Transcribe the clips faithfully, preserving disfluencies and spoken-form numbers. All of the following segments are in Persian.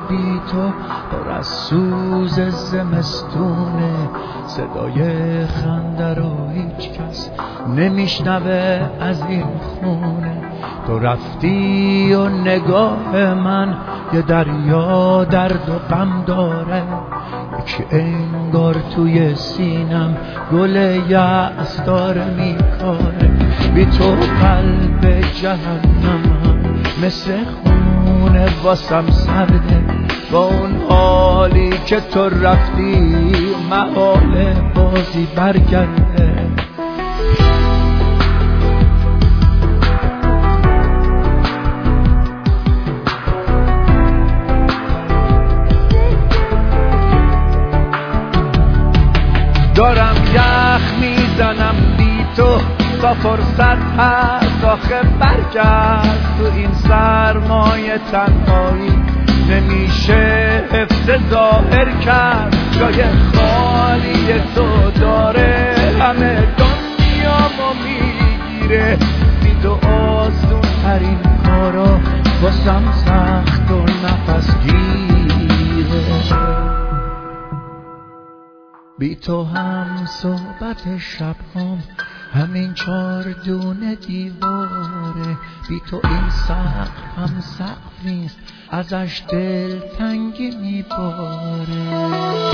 بی تو پر از سوز زمستونه، صدای خنده رو هیچ کس نمیشنوه از این خونه. تو رفتی و نگاه من یه دریا درد و غم داره، یکی انگار توی سینم گل یأس داره میکاره. بی تو قلب جهنمم مثل خونه واسم سرده، با اون حالی که تو رفتی محال بازی برگرده. دارم یخ میزنم بی تو تا فرصت هست، آخه برگرد تو این سرمایه تنهایی نمیشه حفظ ظاهر کرد. جای خالی تو داره همه دنیامو میگیره، بی تو آسون ترین کارا واسم سخت و نفس گیره. بی تو هم صحبت شبهام همین چار دونه دیواره، بی تو این سقف هم سقف نیست ازش دل تنگی میباره.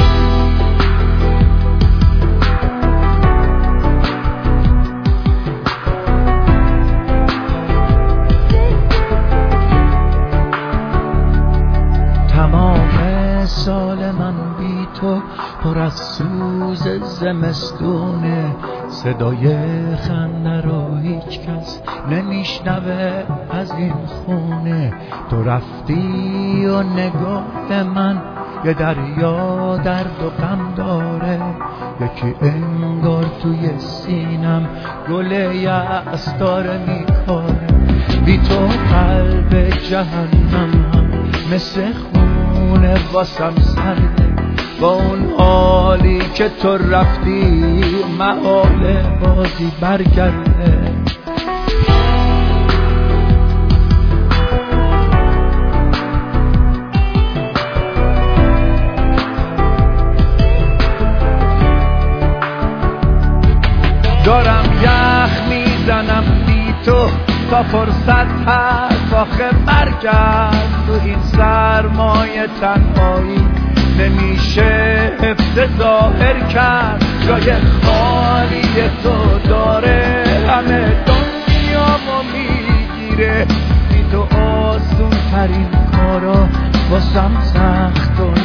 تمام سال من بی تو پر از سوز زمستونه، صدای خنده رو هیچ کس نمیشنوه از این خونه. تو رفتی و نگاه من یه دریا درد و غم داره، یکی انگار توی سینم گل یأس داره میکاره. بی تو قلب جهنمم مثل خونه واسم سرده، با اون حالی که تو رفتی محال بازی برگرده. دارم یخ میزنم بی تو تا فرصت هست، آخه برگرد تو این سرمایه تنهایی نمیشه حفظ ظاهر کرد. جای خالی تو داره همه دنیامو میگیره، بی تو آسون ترین کارا واسم سخت و